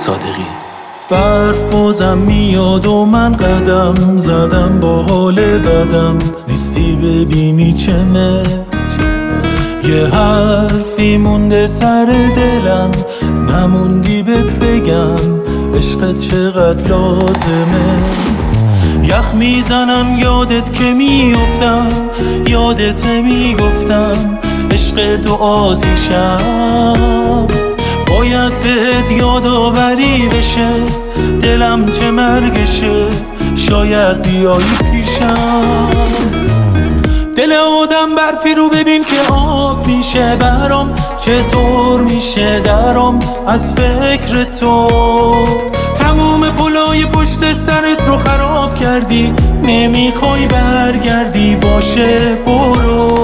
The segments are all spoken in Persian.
صادقی. برف بازم میاد و من قدم زدم با حال بدم، نیستی ببینی چمه. یه حرفی مونده سر دلم، نموندی بهت بگم عشقت چقدر لازمه. یخ میزنم یادت که میافتم، یادت میگفتم عشق دو آتیشم. باید بهت یادآوری بشه، دلم چه مرگشه، شاید بیایی پیشم. دل آدم برفی رو ببین که آب میشه برام، چطور میشه درام از فکر تو. تموم پلای پشت سرت رو خراب کردی، نمیخوای برگردی، باشه برو.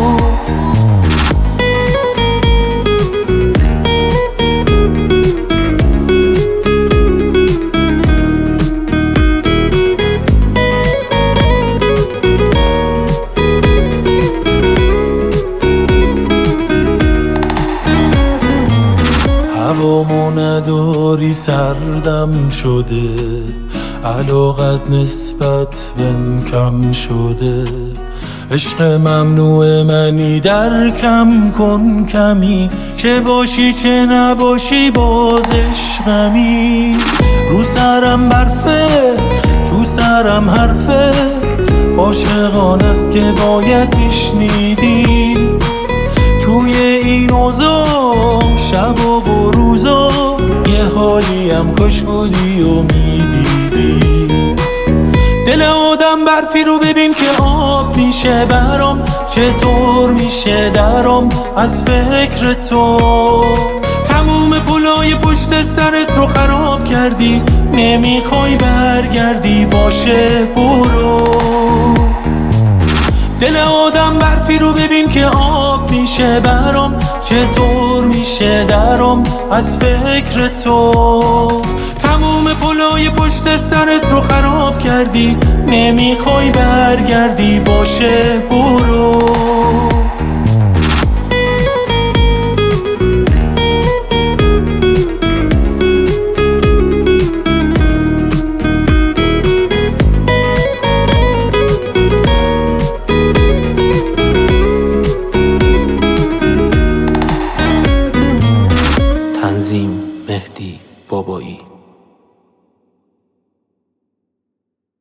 هوامو نداری سردم شده، علاقت نسبت بهم کم شده. عشق ممنوع منی درکم کن کمی، چه باشی چه نباشی باز عشقمی. رو سرم برفه تو سرم حرفه، عاشقانه است که باید میشنیدی. توی این اوضاع شب و روزا یه حالیم خوش بودی و میدیدی. دل آدم برفی رو ببین که آب میشه برام، چطور میشه درام از فکر تو. تموم پلای پشت سرت رو خراب کردی، نمیخوای برگردی، باشه برو. دل آدم برفی رو ببین که آب میشه برام، چطور میشه درام از فکر تو. تموم پلای پشت سرت رو خراب کردی، نمیخوای برگردی، باشه برو. تنظیم مهدی بابایی.